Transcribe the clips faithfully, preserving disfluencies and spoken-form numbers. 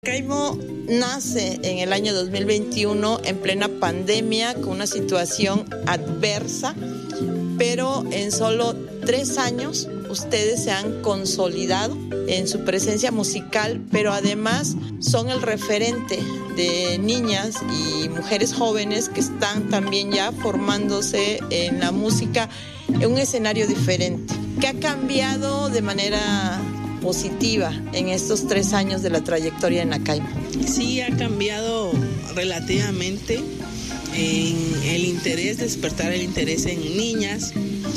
Nacaimo nace en el año dos mil veintiuno en plena pandemia con una situación adversa, pero en solo tres años ustedes se han consolidado en su presencia musical, pero además son el referente de niñas y mujeres jóvenes que están también ya formándose en la música en un escenario diferente. ¿Qué ha cambiado de manera positiva en estos tres años de la trayectoria de Nacaimo? Sí, ha cambiado relativamente en el interés, despertar el interés en niñas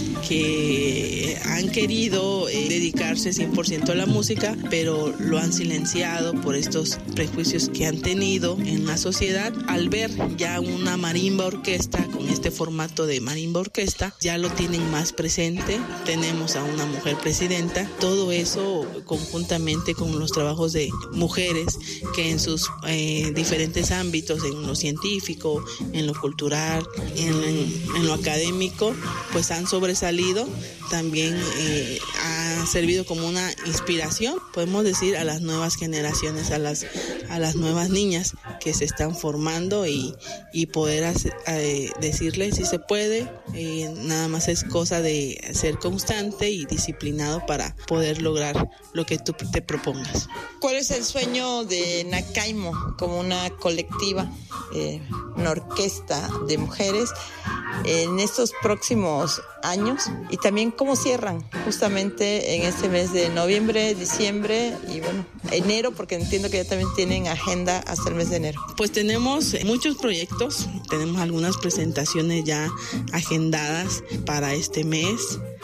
que han querido eh, dedicarse cien por ciento a la música, pero lo han silenciado por estos prejuicios que han tenido en la sociedad. Al ver ya una marimba orquesta con este formato de marimba orquesta, ya lo tienen más presente. Tenemos a una mujer presidenta. Todo eso conjuntamente con los trabajos de mujeres que en sus eh, diferentes ámbitos, en lo científico, en lo cultural, en, en lo académico, pues han sobresalido. También eh, ha servido como una inspiración, podemos decir, a las nuevas generaciones, a las, a las nuevas niñas que se están formando y, y poder hacer, eh, decirles si se puede, eh, nada más es cosa de ser constante y disciplinado para poder lograr lo que tú te propongas. ¿Cuál es el sueño de Nacaimo como una colectiva, eh, una orquesta de mujeres en estos próximos años? Y también cómo cierran justamente en este mes de noviembre, diciembre y bueno, enero, porque entiendo que ya también tienen agenda hasta el mes de enero. Pues tenemos muchos proyectos, tenemos algunas presentaciones ya agendadas para este mes.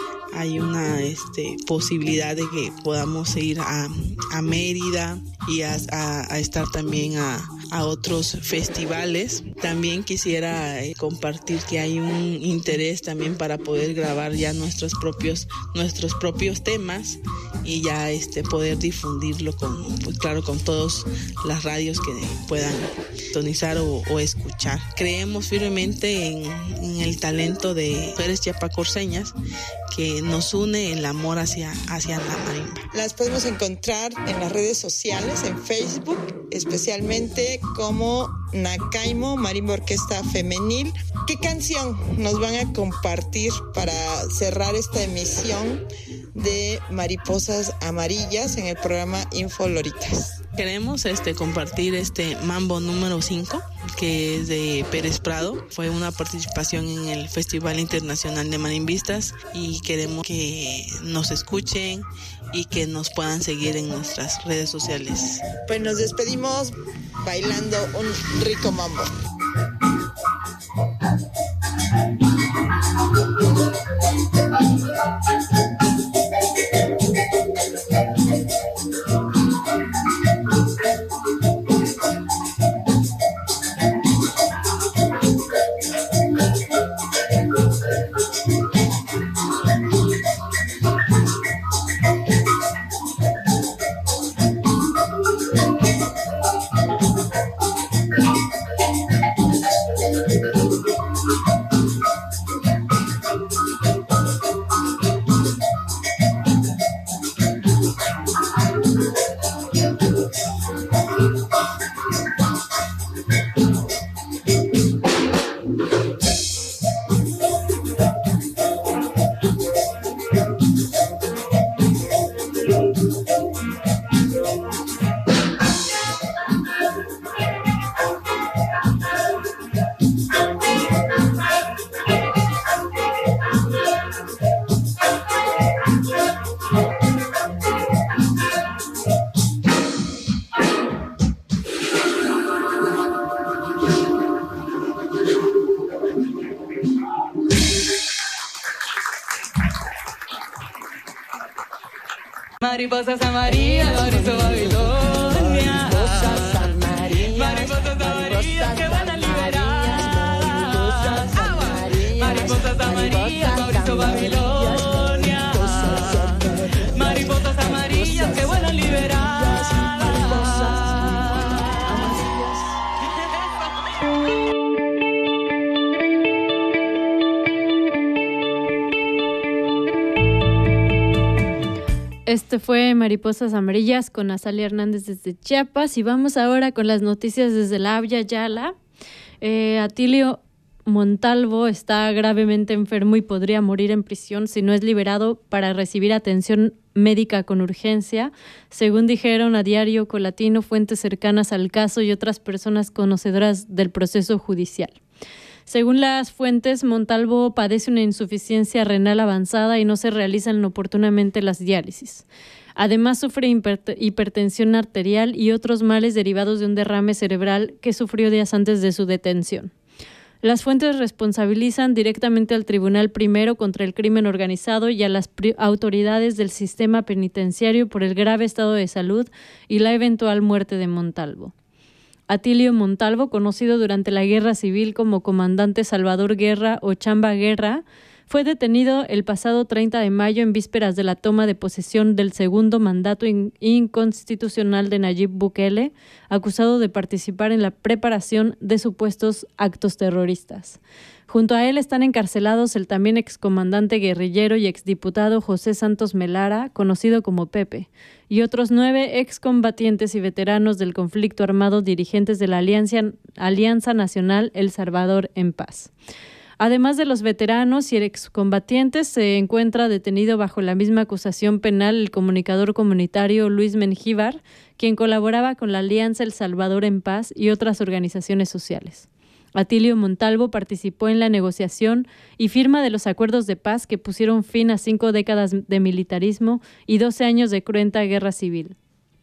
Hay una este, posibilidad de que podamos ir a, a Mérida y a, a, a estar también a, a otros festivales. También quisiera eh, compartir que hay un interés también para poder grabar ya nuestros propios, nuestros propios temas y ya este, poder difundirlo con, pues, claro, con todas las radios que puedan sintonizar o, o escuchar. Creemos firmemente en, en el talento de mujeres chiapacorseñas que nos une el amor hacia, hacia la marimba. Las podemos encontrar en las redes sociales, en Facebook, especialmente como Nacaimo Marimba Orquesta Femenil. ¿Qué canción nos van a compartir para cerrar esta emisión de Mariposas Amarillas en el programa Info Loritas? Queremos este, compartir este Mambo número cinco, que es de Pérez Prado. Fue una participación en el Festival Internacional de Marimbistas y queremos que nos escuchen y que nos puedan seguir en nuestras redes sociales. Pues nos despedimos bailando un rico mambo. Mariposas amarillas, Mauricio Babilonia. Mariposas amarillas, mariposas amarillas que van a liberar. Mariposas amarillas, Mauricio Babilonia. Mariposas amarillas que van a liberar. Este fue Mariposas Amarillas con Azalia Hernández desde Chiapas y vamos ahora con las noticias desde la Abya Yala. Eh, Atilio Montalvo está gravemente enfermo y podría morir en prisión si no es liberado para recibir atención médica con urgencia, según dijeron a Diario Colatino fuentes cercanas al caso y otras personas conocedoras del proceso judicial. Según las fuentes, Montalvo padece una insuficiencia renal avanzada y no se realizan oportunamente las diálisis. Además, sufre hipertensión arterial y otros males derivados de un derrame cerebral que sufrió días antes de su detención. Las fuentes responsabilizan directamente al Tribunal Primero contra el Crimen Organizado y a las autoridades del sistema penitenciario por el grave estado de salud y la eventual muerte de Montalvo. Atilio Montalvo, conocido durante la Guerra Civil como Comandante Salvador Guerra o Chamba Guerra, fue detenido el pasado treinta de mayo en vísperas de la toma de posesión del segundo mandato in- inconstitucional de Nayib Bukele, acusado de participar en la preparación de supuestos actos terroristas. Junto a él están encarcelados el también excomandante guerrillero y exdiputado José Santos Melara, conocido como Pepe, y otros nueve excombatientes y veteranos del conflicto armado dirigentes de la Alianza, Alianza Nacional El Salvador en Paz. Además de los veteranos y excombatientes, se encuentra detenido bajo la misma acusación penal el comunicador comunitario Luis Mengíbar, quien colaboraba con la Alianza El Salvador en Paz y otras organizaciones sociales. Atilio Montalvo participó en la negociación y firma de los acuerdos de paz que pusieron fin a cinco décadas de militarismo y doce años de cruenta guerra civil.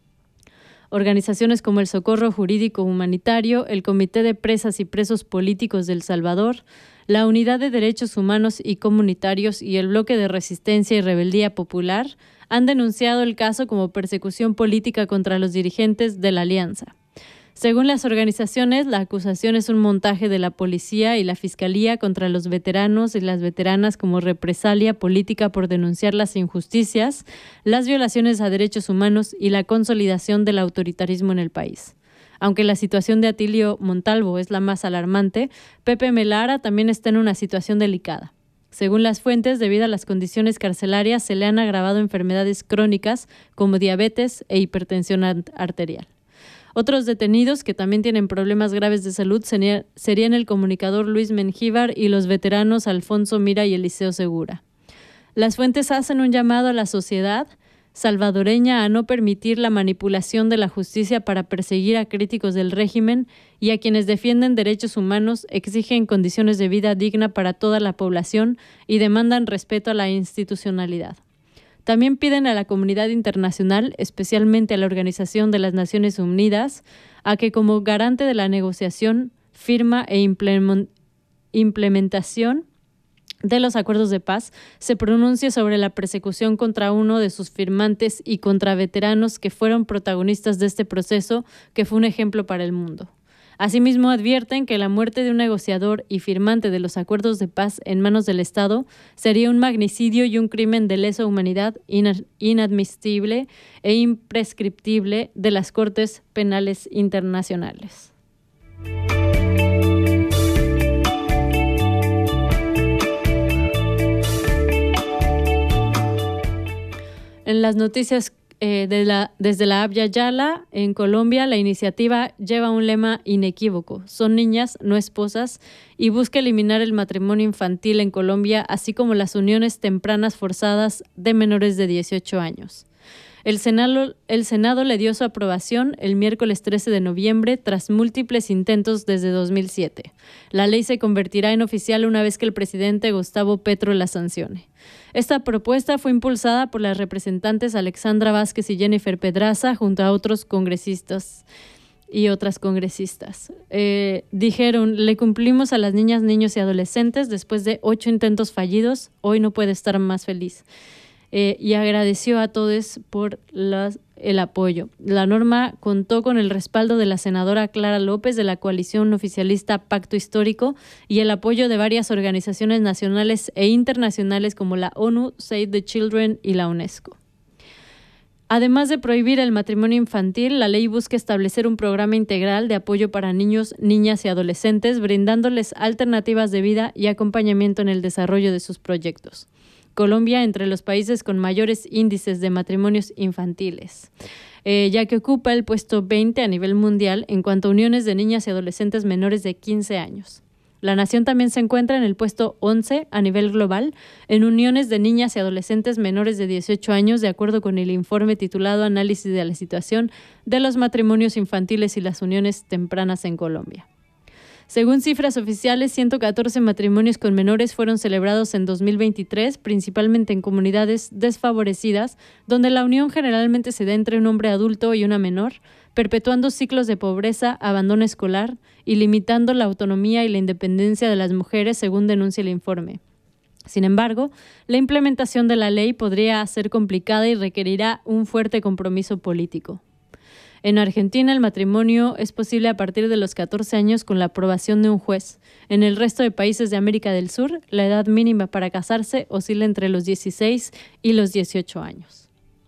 Organizaciones como el Socorro Jurídico Humanitario, el Comité de Presas y Presos Políticos de El Salvador, la Unidad de Derechos Humanos y Comunitarios y el Bloque de Resistencia y Rebeldía Popular han denunciado el caso como persecución política contra los dirigentes de la alianza. Según las organizaciones, la acusación es un montaje de la policía y la fiscalía contra los veteranos y las veteranas como represalia política por denunciar las injusticias, las violaciones a derechos humanos y la consolidación del autoritarismo en el país. Aunque la situación de Atilio Montalvo es la más alarmante, Pepe Melara también está en una situación delicada. Según las fuentes, debido a las condiciones carcelarias, se le han agravado enfermedades crónicas como diabetes e hipertensión arterial. Otros detenidos que también tienen problemas graves de salud serían el comunicador Luis Mengíbar y los veteranos Alfonso Mira y Eliseo Segura. Las fuentes hacen un llamado a la sociedad salvadoreña a no permitir la manipulación de la justicia para perseguir a críticos del régimen y a quienes defienden derechos humanos, exigen condiciones de vida digna para toda la población y demandan respeto a la institucionalidad. También piden a la comunidad internacional, especialmente a la Organización de las Naciones Unidas, a que como garante de la negociación, firma e implementación de los acuerdos de paz, se pronuncie sobre la persecución contra uno de sus firmantes y contra veteranos que fueron protagonistas de este proceso, que fue un ejemplo para el mundo. Asimismo, advierten que la muerte de un negociador y firmante de los acuerdos de paz en manos del Estado sería un magnicidio y un crimen de lesa humanidad inadmisible e imprescriptible de las Cortes Penales Internacionales. En las noticias Eh, de la, desde la Abya Yala, en Colombia, la iniciativa lleva un lema inequívoco: son niñas, no esposas, y busca eliminar el matrimonio infantil en Colombia, así como las uniones tempranas forzadas de menores de dieciocho años. El Senado, el Senado le dio su aprobación el miércoles trece de noviembre tras múltiples intentos desde dos mil siete. La ley se convertirá en oficial una vez que el presidente Gustavo Petro la sancione. Esta propuesta fue impulsada por las representantes Alexandra Vázquez y Jennifer Pedraza junto a otros congresistas y otras congresistas. Eh, dijeron, le cumplimos a las niñas, niños y adolescentes después de ocho intentos fallidos, hoy no puede estar más feliz. Eh, y agradeció a todos por las, el apoyo. La norma contó con el respaldo de la senadora Clara López de la coalición oficialista Pacto Histórico y el apoyo de varias organizaciones nacionales e internacionales como la ONU, Save the Children y la UNESCO. Además de prohibir el matrimonio infantil, la ley busca establecer un programa integral de apoyo para niños, niñas y adolescentes, brindándoles alternativas de vida y acompañamiento en el desarrollo de sus proyectos. Colombia entre los países con mayores índices de matrimonios infantiles, eh, ya que ocupa el puesto veinte a nivel mundial en cuanto a uniones de niñas y adolescentes menores de quince años. La nación también se encuentra en el puesto once a nivel global en uniones de niñas y adolescentes menores de dieciocho años, de acuerdo con el informe titulado Análisis de la situación de los matrimonios infantiles y las uniones tempranas en Colombia. Según cifras oficiales, ciento catorce matrimonios con menores fueron celebrados en dos mil veintitrés, principalmente en comunidades desfavorecidas, donde la unión generalmente se da entre un hombre adulto y una menor, perpetuando ciclos de pobreza, abandono escolar y limitando la autonomía y la independencia de las mujeres, según denuncia el informe. Sin embargo, la implementación de la ley podría ser complicada y requerirá un fuerte compromiso político. En Argentina, el matrimonio es posible a partir de los catorce años con la aprobación de un juez. En el resto de países de América del Sur, la edad mínima para casarse oscila entre los dieciséis y los dieciocho años.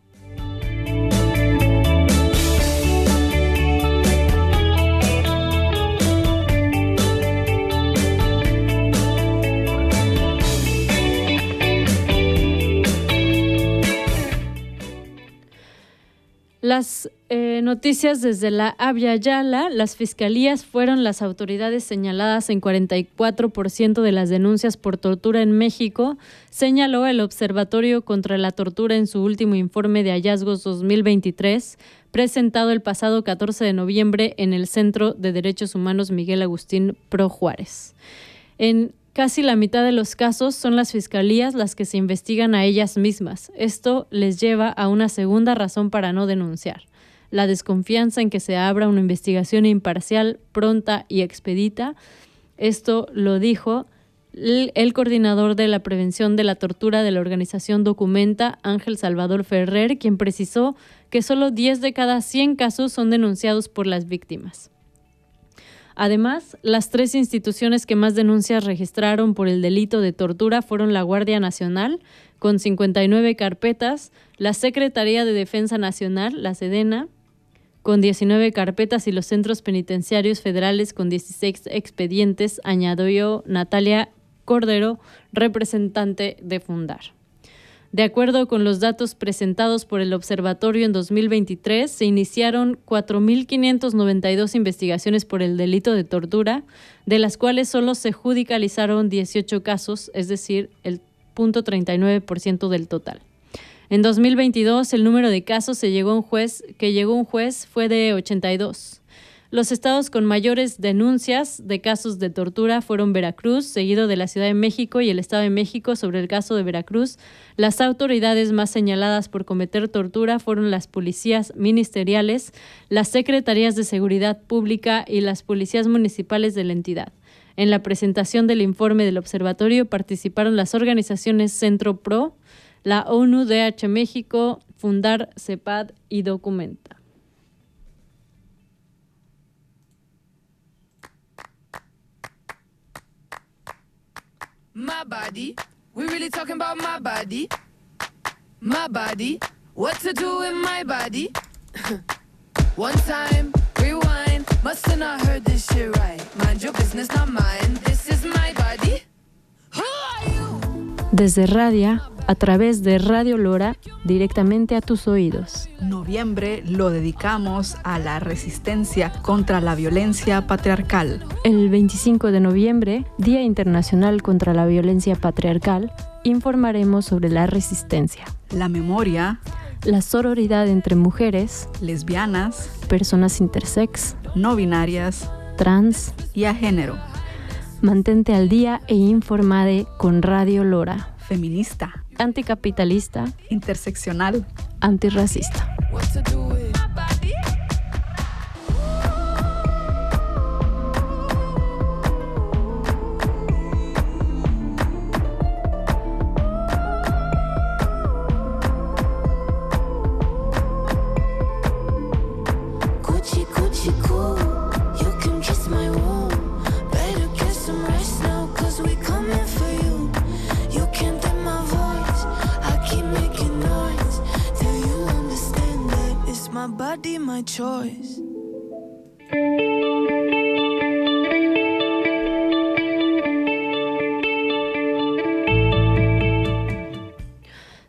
Las eh, noticias desde la Abya Yala. Las fiscalías fueron las autoridades señaladas en cuarenta y cuatro por ciento de las denuncias por tortura en México, señaló el Observatorio contra la Tortura en su último informe de hallazgos dos mil veintitrés, presentado el pasado catorce de noviembre en el Centro de Derechos Humanos Miguel Agustín Pro Juárez. En casi la mitad de los casos son las fiscalías las que se investigan a ellas mismas. Esto les lleva a una segunda razón para no denunciar: la desconfianza en que se abra una investigación imparcial, pronta y expedita. Esto lo dijo el, el coordinador de la prevención de la tortura de la organización Documenta, Ángel Salvador Ferrer, quien precisó que solo diez de cada cien casos son denunciados por las víctimas. Además, las tres instituciones que más denuncias registraron por el delito de tortura fueron la Guardia Nacional, con cincuenta y nueve carpetas, la Secretaría de Defensa Nacional, la Sedena, con diecinueve carpetas, y los centros penitenciarios federales con dieciséis expedientes, añadió Natalia Cordero, representante de Fundar. De acuerdo con los datos presentados por el observatorio, en dos mil veintitrés se iniciaron cuatro mil quinientas noventa y dos investigaciones por el delito de tortura, de las cuales solo se judicializaron dieciocho casos, es decir, el cero punto treinta y nueve por ciento del total. En dos mil veintidós, el número de casos se llegó a un juez, que llegó a un juez fue de ochenta y dos. Los estados con mayores denuncias de casos de tortura fueron Veracruz, seguido de la Ciudad de México y el Estado de México. Sobre el caso de Veracruz, las autoridades más señaladas por cometer tortura fueron las policías ministeriales, las secretarías de seguridad pública y las policías municipales de la entidad. En la presentación del informe del observatorio participaron las organizaciones Centro Pro, la ONU, D H México, Fundar, CEPAD y Documenta. My body, we really talking about my body. My body, what to do in my body? One time, rewind, must have not heard this shit right. Mind your business, not mine. This is my body. Who are you? Desde Radia, a través de Radio Lora, directamente a tus oídos. Noviembre lo dedicamos a la resistencia contra la violencia patriarcal. El veinticinco de noviembre, Día Internacional contra la Violencia Patriarcal, informaremos sobre la resistencia, la memoria, la sororidad entre mujeres, lesbianas, personas intersex, no binarias, trans y a género. Mantente al día e informade con Radio Lora. Feminista, anticapitalista, interseccional, antirracista. What to do with my body? Coochie coochie cool, you can kiss my womb. Better get some rest now, cause we coming for you. You can't hear my voice, I keep making noise. Do you understand that it's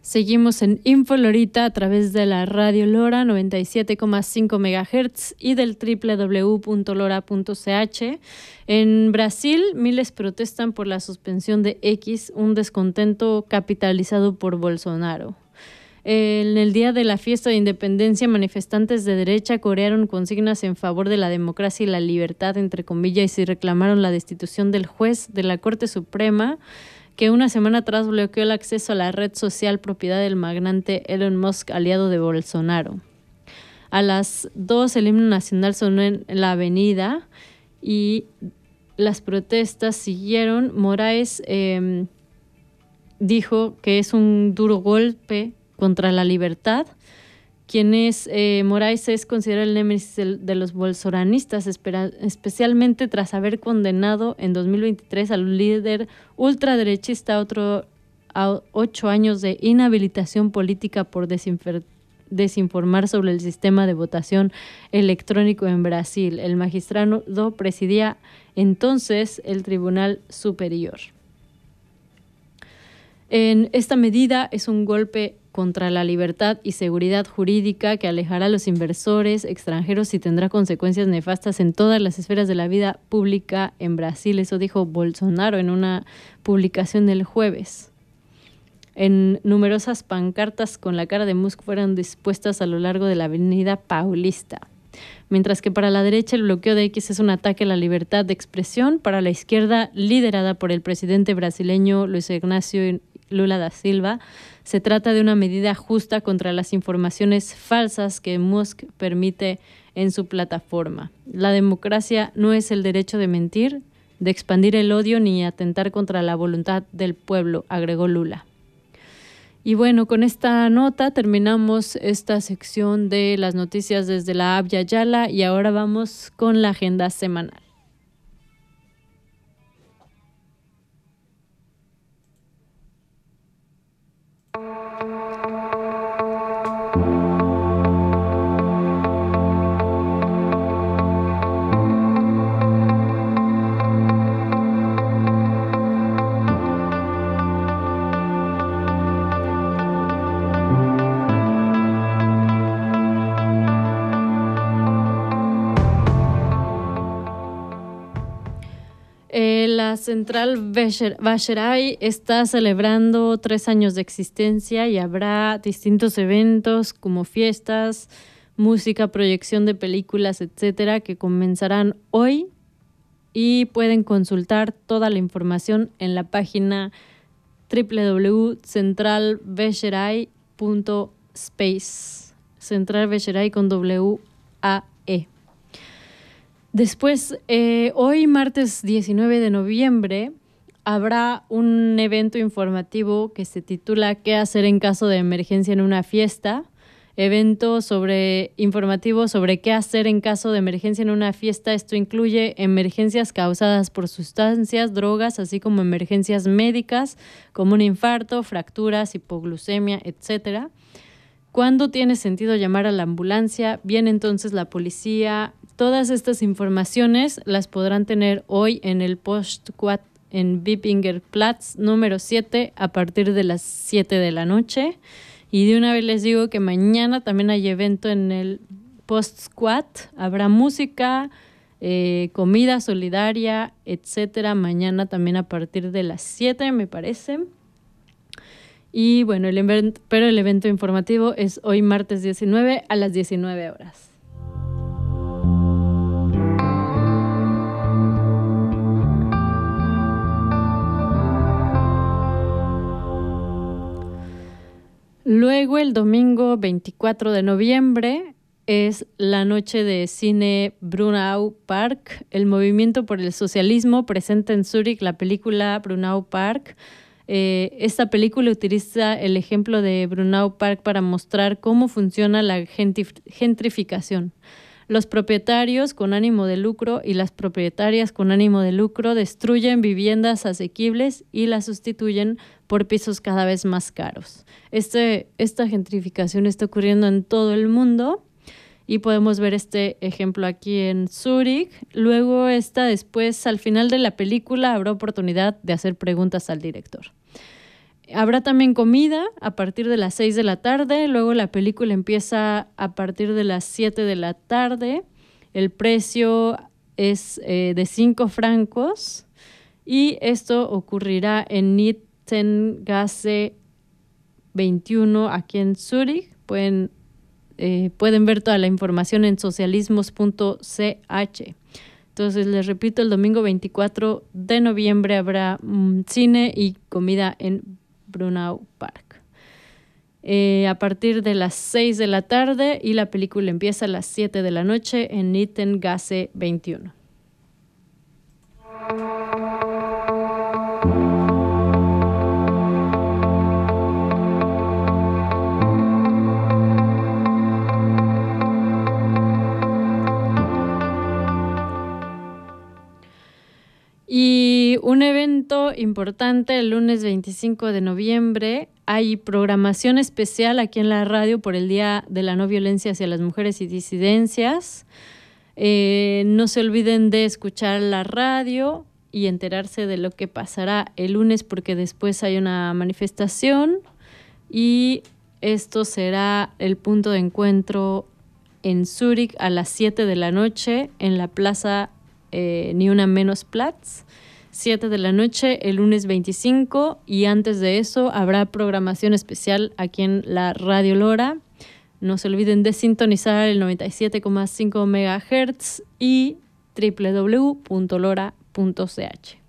Seguimos en Info Lorita a través de la Radio Lora noventa y siete coma cinco megahertz y del doble u doble u doble u punto lora punto c h. En Brasil, miles protestan por la suspensión de X, un descontento capitalizado por Bolsonaro. En el día de la fiesta de independencia, manifestantes de derecha corearon consignas en favor de la democracia y la libertad, entre comillas, y reclamaron la destitución del juez de la Corte Suprema, que una semana atrás bloqueó el acceso a la red social propiedad del magnate Elon Musk, aliado de Bolsonaro. A las dos, el himno nacional sonó en la avenida y las protestas siguieron. Moraes eh, dijo que es un duro golpe contra la libertad. Quien es eh, Moraes es considerado el némesis de los bolsonaristas, espera, especialmente tras haber condenado en dos mil veintitrés al líder ultraderechista a, otro, a ocho años de inhabilitación política por desinfer, desinformar sobre el sistema de votación electrónico en Brasil. El magistrado presidía entonces el Tribunal Superior. En esta medida es un golpe contra la libertad y seguridad jurídica que alejará a los inversores extranjeros y tendrá consecuencias nefastas en todas las esferas de la vida pública en Brasil. Eso dijo Bolsonaro en una publicación el jueves. En numerosas pancartas con la cara de Musk fueron dispuestas a lo largo de la avenida Paulista. Mientras que para la derecha el bloqueo de X es un ataque a la libertad de expresión, para la izquierda, liderada por el presidente brasileño Luis Ignacio Lula da Silva, se trata de una medida justa contra las informaciones falsas que Musk permite en su plataforma. La democracia no es el derecho de mentir, de expandir el odio ni atentar contra la voluntad del pueblo, agregó Lula. Y bueno, con esta nota terminamos esta sección de las noticias desde la Abya Yala y ahora vamos con la agenda semanal. La Central Vacheray está celebrando tres años de existencia y habrá distintos eventos como fiestas, música, proyección de películas, etcétera, que comenzarán hoy y pueden consultar toda la información en la página doble u doble u doble u punto central vacheray punto space. Central Vacheray con W A E. Después, eh, hoy martes diecinueve de noviembre, habrá un evento informativo que se titula ¿Qué hacer en caso de emergencia en una fiesta? Evento sobre, informativo sobre qué hacer en caso de emergencia en una fiesta. Esto incluye emergencias causadas por sustancias, drogas, así como emergencias médicas como un infarto, fracturas, hipoglucemia, etcétera. ¿Cuándo tiene sentido llamar a la ambulancia? Viene entonces la policía. Todas estas informaciones las podrán tener hoy en el Postquat en Wippingerplatz número siete a partir de las siete de la noche. Y de una vez les digo que mañana también hay evento en el Postquat. Habrá música, eh, comida solidaria, etcétera. Mañana también a partir de las siete, me parece. Y bueno, el evento, pero el evento informativo es hoy martes diecinueve a las diecinueve horas. Luego, el domingo veinticuatro de noviembre, es la noche de cine Brunau Park. El Movimiento por el Socialismo presenta en Zúrich la película Brunau Park. Eh, esta película utiliza el ejemplo de Brunau Park para mostrar cómo funciona la gentrificación. Los propietarios con ánimo de lucro y las propietarias con ánimo de lucro destruyen viviendas asequibles y las sustituyen por pisos cada vez más caros. Este, esta gentrificación está ocurriendo en todo el mundo y podemos ver este ejemplo aquí en Zúrich. Luego, esta, después, al final de la película, habrá oportunidad de hacer preguntas al director. Habrá también comida a partir de las seis de la tarde, luego la película empieza a partir de las siete de la tarde, el precio es eh, de cinco francos y esto ocurrirá en Nittengasse veintiuno aquí en Zúrich. Pueden, eh, pueden ver toda la información en socialismos punto c h. Entonces, les repito, el domingo veinticuatro de noviembre habrá um, cine y comida en Brunau Park. Eh, a partir de las seis de la tarde y la película empieza a las siete de la noche en Nittengasse veintiuno. Y un evento importante el lunes veinticinco de noviembre, hay programación especial aquí en la radio por el Día de la No Violencia hacia las Mujeres y Disidencias. Eh, no se olviden de escuchar la radio y enterarse de lo que pasará el lunes porque después hay una manifestación y esto será el punto de encuentro en Zúrich a las siete de la noche en la plaza Eh, Ni Una Menos Platz, siete de la noche el lunes veinticinco, y antes de eso habrá programación especial aquí en la Radio Lora. No se olviden de sintonizar el noventa y siete coma cinco megahertz y doble u doble u doble u punto lora punto c h.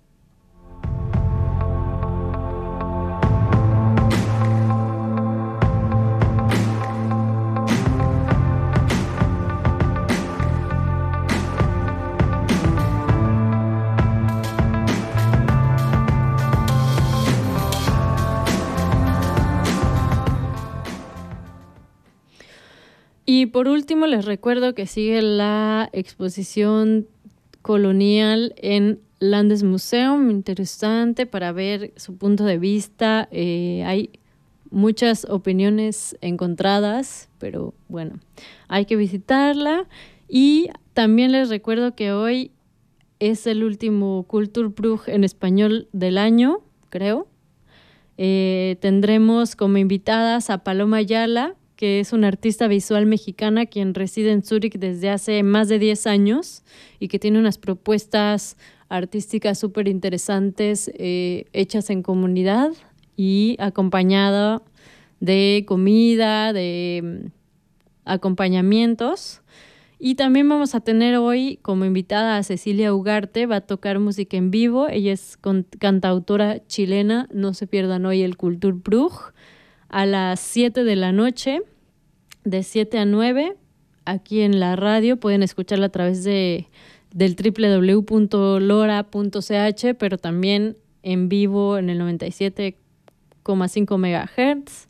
Y por último, les recuerdo que sigue la exposición colonial en Landesmuseum, interesante para ver su punto de vista. Eh, hay muchas opiniones encontradas, pero bueno, hay que visitarla. Y también les recuerdo que hoy es el último Kulturbruch en español del año, creo. Eh, tendremos como invitadas a Paloma Ayala, que es una artista visual mexicana quien reside en Zúrich desde hace más de diez años y que tiene unas propuestas artísticas súper interesantes eh, hechas en comunidad y acompañada de comida, de um, acompañamientos. Y también vamos a tener hoy como invitada a Cecilia Ugarte, va a tocar música en vivo, ella es con, cantautora chilena, no se pierdan hoy el Kulturbruch a las siete de la noche. De siete a nueve, aquí en la radio, pueden escucharla a través de, del doble u doble u doble u punto lora punto c h, pero también en vivo en el noventa y siete coma cinco megahertz.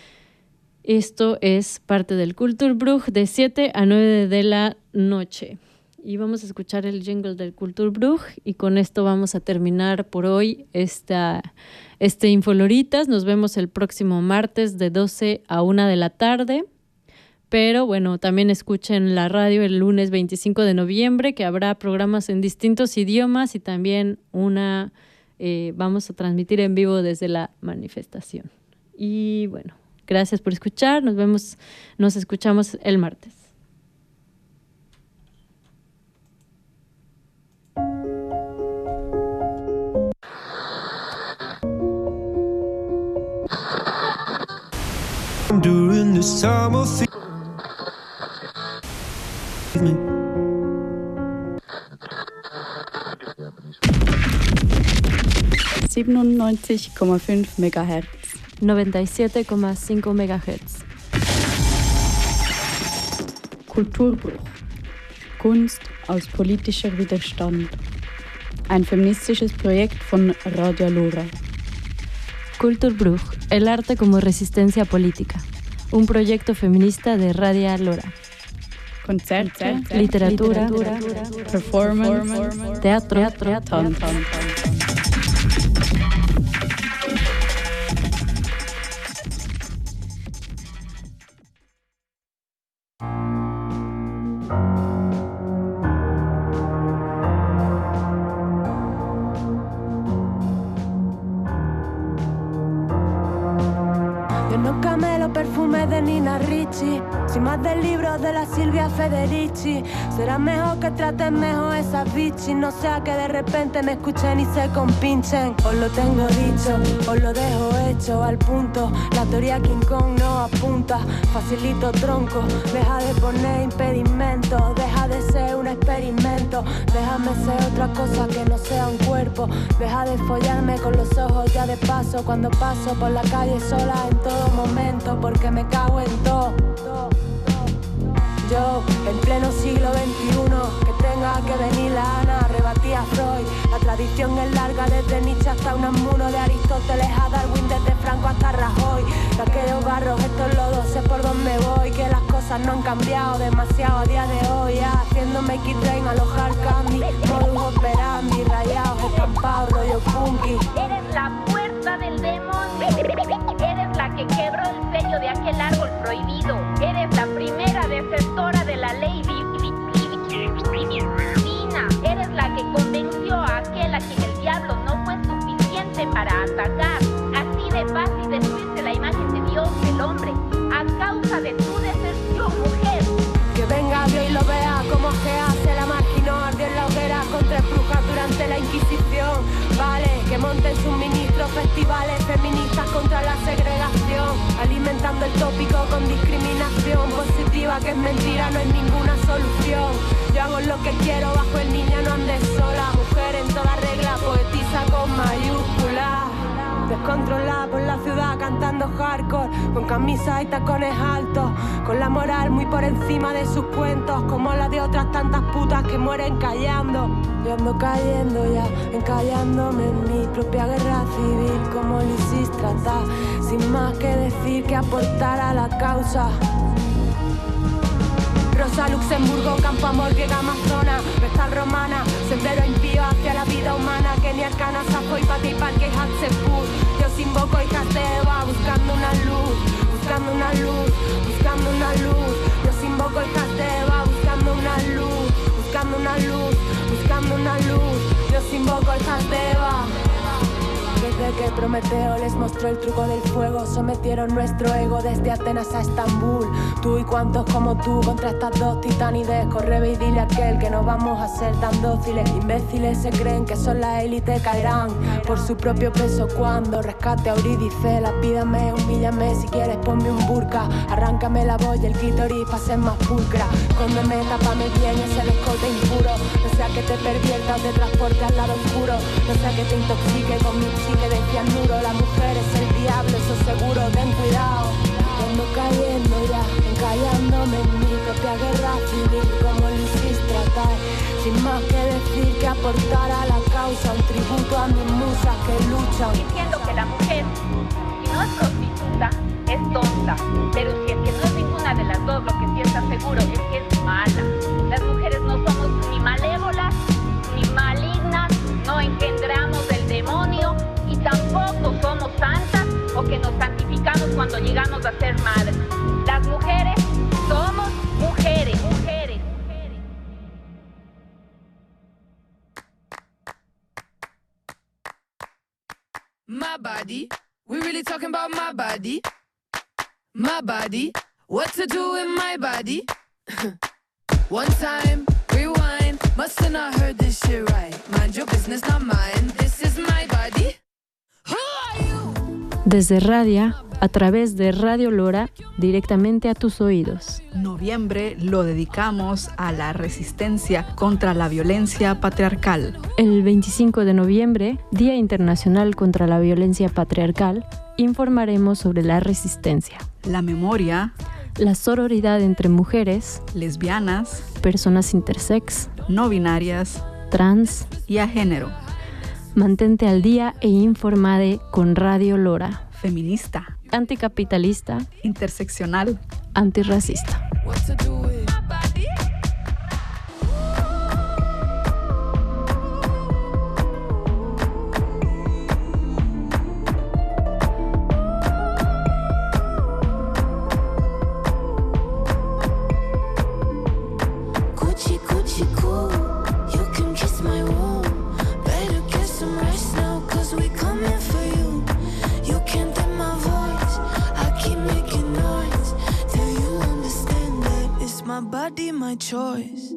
Esto es parte del Kulturbruch de siete a nueve de la noche. Y vamos a escuchar el jingle del Kulturbruch y con esto vamos a terminar por hoy esta, este Infoloritas. Nos vemos el próximo martes de doce a una de la tarde. Pero bueno, también escuchen la radio el lunes veinticinco de noviembre, que habrá programas en distintos idiomas y también una, eh, vamos a transmitir en vivo desde la manifestación. Y bueno, gracias por escuchar, nos vemos, nos escuchamos el martes. During this time of fear siebenundneunzig Komma fünf Megahertz. noventa y siete coma cinco megahertz. Kulturbruch. Kunst aus politischer Widerstand. Ein feministisches Projekt von Radio Lora. Kulturbruch, el arte como resistencia política. Un proyecto feminista de Radio Lora. Konzerte, literatura, literatura performance, teatro, teatro, Tanz. vez de Nina Ricci, sin más del libro de la Silvia Federici. Será mejor que traten mejor esas bichis, no sea que de repente me escuchen y se compinchen. Os lo tengo dicho, os lo dejo hecho al punto. La teoría King Kong no apunta, facilito tronco. Deja de poner impedimentos, deja de ser un experimento. Déjame ser otra cosa que no sea un cuerpo. Deja de follarme con los ojos ya de paso, cuando paso por la calle sola en todo momento, porque me cago en todo. Yo, en pleno siglo veintiuno, que tenga que venir la Ana, rebatí a Freud. La tradición es larga, desde Nietzsche hasta Unamuno, de Aristóteles a Darwin, desde Franco hasta Rajoy. De aquellos barros, estos lodos, sé por dónde voy, que las cosas no han cambiado demasiado a día de hoy. Ya, haciendo make it rain, alojar candy, modus operandi, rayados, estampados, rollo funky. Eres la puerta del demonio, eres la que quebró el sello de aquel árbol prohibido, eres la primera desertora de la ley divina, eres la que convenció a aquel a quien el diablo no fue suficiente para atacar. Así de fácil destruirse la imagen de Dios, el hombre, a causa de tu deserción, mujer. Que venga Dios y lo vea como Gea se la marginó, ardió en la hoguera contra brujas durante la Inquisición. Vale, que monten sus ministros festivales feministas contra la segregación, alimentando el tópico con discriminación positiva, que es mentira, no es ninguna solución. Yo hago lo que quiero bajo el niño, no andes sola. Mujer en toda regla, poetiza con mayúsculas. Descontrolada por la ciudad cantando hardcore, con camisas y tacones altos, con la moral muy por encima de sus cuentos, como la de otras tantas putas que mueren callando. Yo ando cayendo ya, encallándome en mi propia guerra civil, como Lisístrata, sin más que decir que aportar a la causa. Rosa Luxemburgo, Campo Amor, Griega Amazona, Vestal Romana, sendero impío hacia la vida humana, Kenia, Arcana, Sapo y Pati, Parque y Hatsepur. Yo invoco hijas de Eva, buscando una luz, buscando una luz, buscando una luz. Yo invoco hijas de Eva, buscando una luz, buscando una luz, buscando una luz. Yo invoco hijas de Eva. Desde que Prometeo les mostró el truco del fuego, sometieron nuestro ego desde Atenas a Estambul. Tú y cuantos como tú contra estas dos titanides. Corre ve y dile a aquel que no vamos a ser tan dóciles. Imbéciles se creen que son la élite, caerán por su propio peso cuando rescate a Eurídice. Lapídame, humíllame, si quieres ponme un burka. Arráncame la boya, el clítoris pa' ser más pulcra. Cóndeme, tápame bien ese escote impuro. No sea que te pervierta o te transporte al lado oscuro. No sea que te intoxique con mi psique de cianuro. La mujer es el diablo, eso seguro, ten cuidado. Ando cayendo ya, encallándome en mi propia guerra civil, como Lisístrata, sin más que decir que aportar a la causa, un tributo a mis musas que luchan. Diciendo que la mujer, si no es prostituta, es tonta, pero si es que no es ninguna de las dos, lo que sí está seguro es que es mala. Las mujeres no somos ni malévolas, ni malignas, no engendramos del demonio y tampoco somos santas o que nos santificamos cuando llegamos a ser madres. Las mujeres somos mujeres, mujeres. My body, we really talking about my body. My body, what to do in my body? One time, rewind, must have not heard this shit right. Mind your business, not mine. This is my body. Who are you? Desde Radia, a través de Radio Lora, directamente a tus oídos. Noviembre lo dedicamos a la resistencia contra la violencia patriarcal. El veinticinco de noviembre, Día Internacional contra la Violencia Patriarcal, informaremos sobre la resistencia, la memoria, la sororidad entre mujeres, lesbianas, personas intersex, no binarias, trans y a género. Mantente al día e informade con Radio Lora. Feminista, anticapitalista, interseccional, antirracista. Noise. choice.